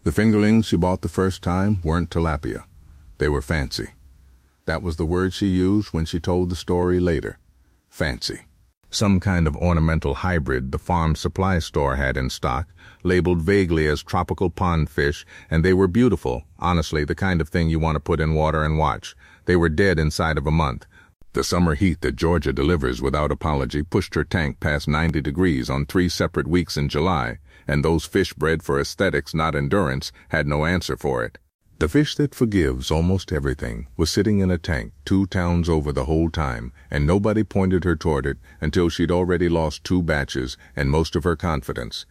The fingerlings she bought the first time weren't tilapia. They were fancy. That was the word she used when she told the story later. Fancy. Some kind of ornamental hybrid the farm supply store had in stock, labeled vaguely as tropical pond fish, and they were beautiful, honestly, the kind of thing you want to put in water and watch. They were dead inside of a month. The summer heat that Georgia delivers without apology pushed her tank past 90 degrees on 3 separate weeks in July, and those fish bred for aesthetics, not endurance, had no answer for it. The fish that forgives almost everything was sitting in a tank 2 towns over the whole time, and nobody pointed her toward it until she'd already lost 2 batches and most of her confidence.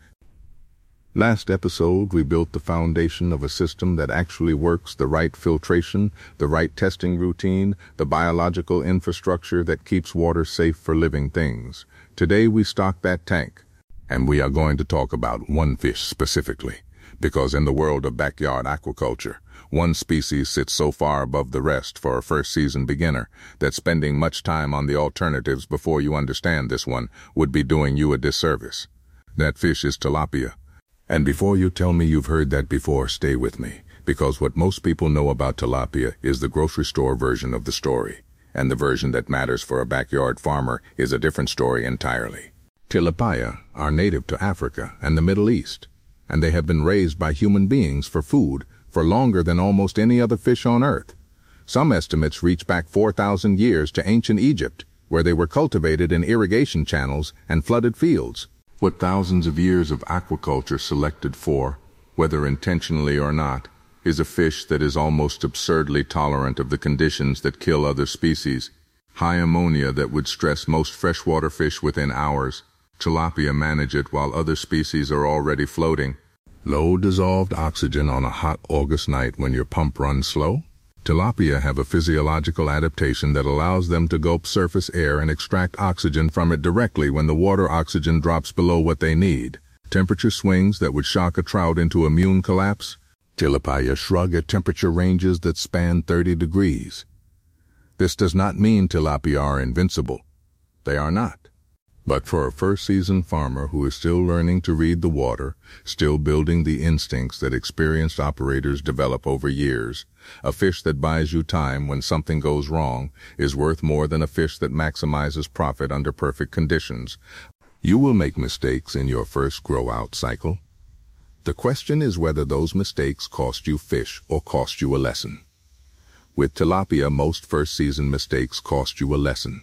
Last episode, we built the foundation of a system that actually works, the right filtration, the right testing routine, the biological infrastructure that keeps water safe for living things. Today, we stock that tank, and we are going to talk about one fish specifically, because in the world of backyard aquaculture, one species sits so far above the rest for a first-season beginner that spending much time on the alternatives before you understand this one would be doing you a disservice. That fish is tilapia. And before you tell me you've heard that before, stay with me, because what most people know about tilapia is the grocery store version of the story, and the version that matters for a backyard farmer is a different story entirely. Tilapia are native to Africa and the Middle East, and they have been raised by human beings for food for longer than almost any other fish on Earth. Some estimates reach back 4,000 years to ancient Egypt, where they were cultivated in irrigation channels and flooded fields. What thousands of years of aquaculture selected for, whether intentionally or not, is a fish that is almost absurdly tolerant of the conditions that kill other species. High ammonia that would stress most freshwater fish within hours. Tilapia manage it while other species are already floating. Low dissolved oxygen on a hot August night when your pump runs slow? Tilapia have a physiological adaptation that allows them to gulp surface air and extract oxygen from it directly when the water oxygen drops below what they need. Temperature swings that would shock a trout into immune collapse? Tilapia shrug at temperature ranges that span 30 degrees. This does not mean tilapia are invincible. They are not. But for a first-season farmer who is still learning to read the water, still building the instincts that experienced operators develop over years, a fish that buys you time when something goes wrong is worth more than a fish that maximizes profit under perfect conditions. You will make mistakes in your first grow-out cycle. The question is whether those mistakes cost you fish or cost you a lesson. With tilapia, most first-season mistakes cost you a lesson.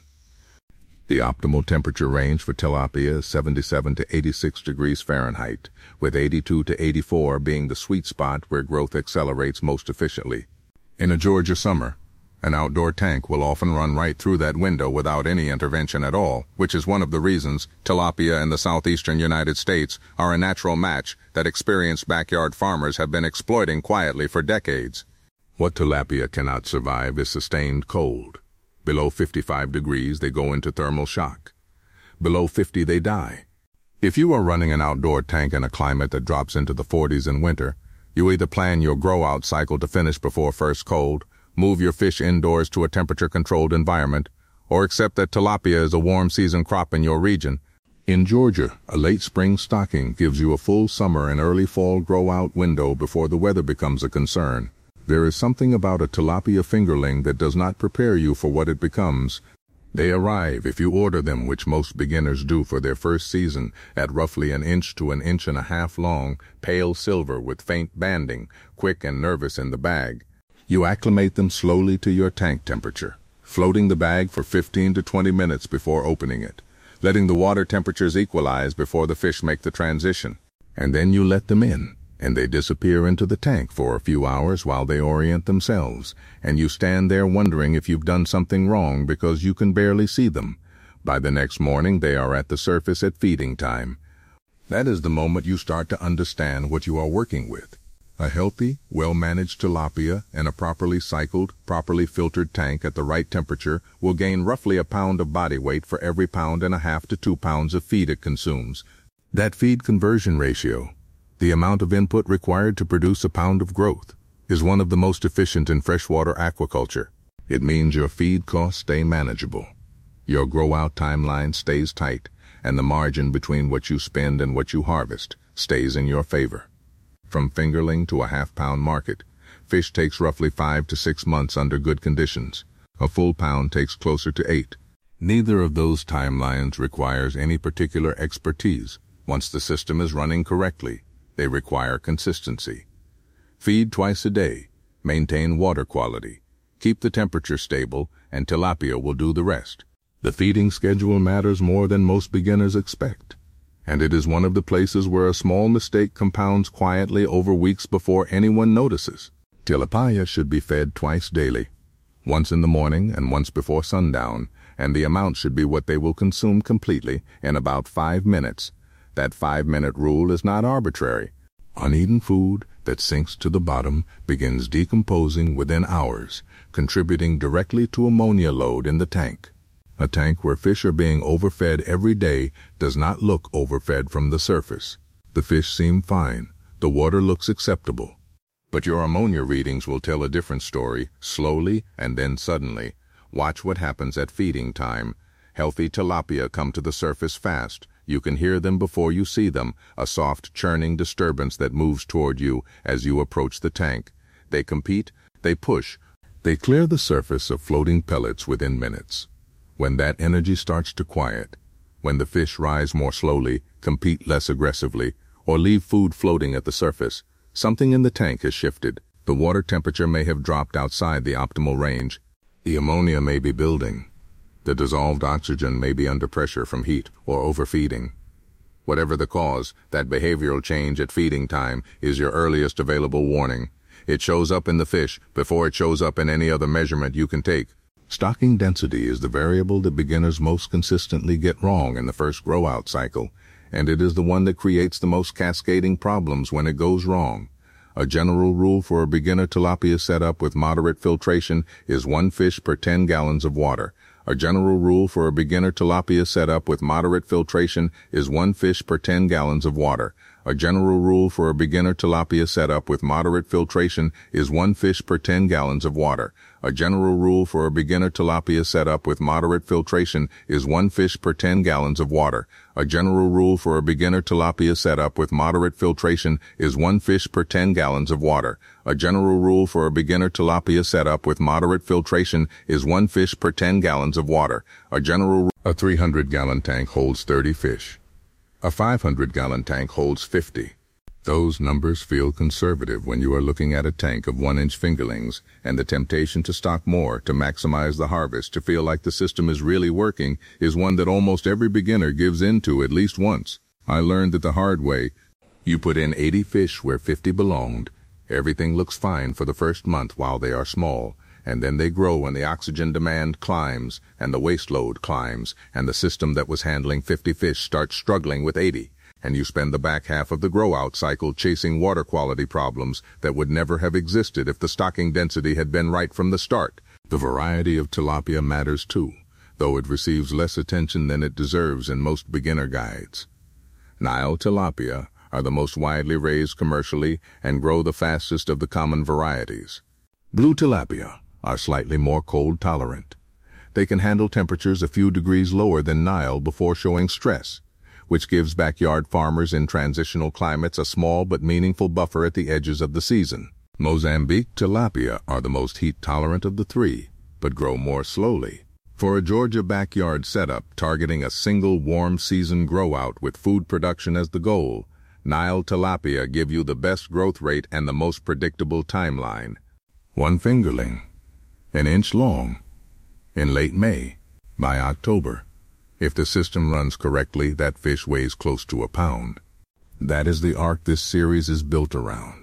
The optimal temperature range for tilapia is 77 to 86 degrees Fahrenheit, with 82 to 84 being the sweet spot where growth accelerates most efficiently. In a Georgia summer, an outdoor tank will often run right through that window without any intervention at all, which is one of the reasons tilapia in the southeastern United States are a natural match that experienced backyard farmers have been exploiting quietly for decades. What tilapia cannot survive is sustained cold. Below 55 degrees, they go into thermal shock. Below 50, they die. If you are running an outdoor tank in a climate that drops into the 40s in winter, you either plan your grow-out cycle to finish before first cold, move your fish indoors to a temperature-controlled environment, or accept that tilapia is a warm-season crop in your region. In Georgia, a late spring stocking gives you a full summer and early fall grow-out window before the weather becomes a concern. There is something about a tilapia fingerling that does not prepare you for what it becomes. They arrive, if you order them, which most beginners do for their first season, at roughly 1 inch to 1.5 inches long, pale silver with faint banding, quick and nervous in the bag. You acclimate them slowly to your tank temperature, floating the bag for 15 to 20 minutes before opening it, letting the water temperatures equalize before the fish make the transition. And then you let them in, and they disappear into the tank for a few hours while they orient themselves, and you stand there wondering if you've done something wrong because you can barely see them. By the next morning, they are at the surface at feeding time. That is the moment you start to understand what you are working with. A healthy, well-managed tilapia in a properly cycled, properly filtered tank at the right temperature will gain roughly 1 pound of body weight for every 1.5 pounds to 2 pounds of feed it consumes. That feed conversion ratio, the amount of input required to produce 1 pound of growth, is one of the most efficient in freshwater aquaculture. It means your feed costs stay manageable. Your grow-out timeline stays tight, and the margin between what you spend and what you harvest stays in your favor. from fingerling to a half-pound market. Fish takes roughly 5 to 6 months under good conditions. A full pound takes closer to 8. Neither of those timelines requires any particular expertise. Once the system is running correctly, they require consistency. Feed twice a day, maintain water quality, keep the temperature stable, and tilapia will do the rest. The feeding schedule matters more than most beginners expect, and it is one of the places where a small mistake compounds quietly over weeks before anyone notices. Tilapia should be fed twice daily, once in the morning and once before sundown, and the amount should be what they will consume completely in about 5 minutes. That 5-minute rule is not arbitrary. Uneaten food that sinks to the bottom begins decomposing within hours, contributing directly to ammonia load in the tank. A tank where fish are being overfed every day does not look overfed from the surface. The fish seem fine. The water looks acceptable. But your ammonia readings will tell a different story, slowly and then suddenly. Watch what happens at feeding time. Healthy tilapia come to the surface fast. You can hear them before you see them, a soft churning disturbance that moves toward you as you approach the tank. They compete, they push, they clear the surface of floating pellets within minutes. When that energy starts to quiet, when the fish rise more slowly, compete less aggressively, or leave food floating at the surface, something in the tank has shifted. The water temperature may have dropped outside the optimal range. The ammonia may be building. The dissolved oxygen may be under pressure from heat or overfeeding. Whatever the cause, that behavioral change at feeding time is your earliest available warning. It shows up in the fish before it shows up in any other measurement you can take. Stocking density is the variable that beginners most consistently get wrong in the first grow-out cycle, and it is the one that creates the most cascading problems when it goes wrong. A general rule for a beginner tilapia setup with moderate filtration is 1 fish per 10 gallons of water. A general rule for a beginner tilapia setup with moderate filtration is 1 fish per 10 gallons of water. A general rule for a beginner tilapia setup with moderate filtration is 1 fish per 10 gallons of water. A general rule for a beginner tilapia setup with moderate filtration is 1 fish per 10 gallons of water. A general rule for a beginner tilapia setup with moderate filtration is 1 fish per 10 gallons of water. A general rule for a beginner tilapia setup with moderate filtration is 1 fish per 10 gallons of water. A 300-gallon tank holds 30 fish. A 500-gallon tank holds 50. Those numbers feel conservative when you are looking at a tank of 1-inch fingerlings, and the temptation to stock more to maximize the harvest, to feel like the system is really working, is one that almost every beginner gives into at least once. I learned that the hard way. You put in 80 fish where 50 belonged. Everything looks fine for the first month while they are small, and then they grow and the oxygen demand climbs, and the waste load climbs, and the system that was handling 50 fish starts struggling with 80. And you spend the back half of the grow-out cycle chasing water quality problems that would never have existed if the stocking density had been right from the start. The variety of tilapia matters too, though it receives less attention than it deserves in most beginner guides. Nile tilapia are the most widely raised commercially and grow the fastest of the common varieties. Blue tilapia are slightly more cold tolerant. They can handle temperatures a few degrees lower than Nile before showing stress, which gives backyard farmers in transitional climates a small but meaningful buffer at the edges of the season. Mozambique tilapia are the most heat-tolerant of the three, but grow more slowly. For a Georgia backyard setup targeting a single warm season grow-out with food production as the goal, Nile tilapia give you the best growth rate and the most predictable timeline. 1 fingerling, 1 inch long, in late May. By October, if the system runs correctly, that fish weighs close to 1 pound. That is the arc this series is built around.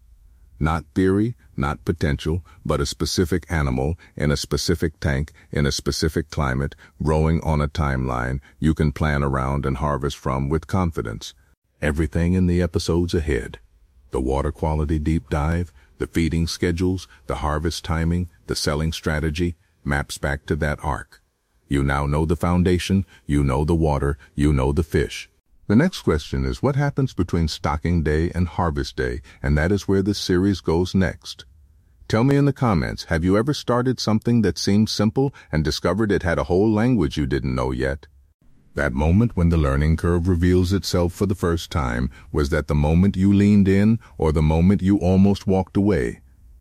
Not theory, not potential, but a specific animal in a specific tank in a specific climate, growing on a timeline you can plan around and harvest from with confidence. Everything in the episodes ahead. The water quality deep dive, the feeding schedules, the harvest timing, the selling strategy, maps back to that arc. You now know the foundation, you know the water, you know the fish. The next question is what happens between stocking day and harvest day, and that is where this series goes next. Tell me in the comments, have you ever started something that seemed simple and discovered it had a whole language you didn't know yet? That moment when the learning curve reveals itself for the first time, was that the moment you leaned in or the moment you almost walked away?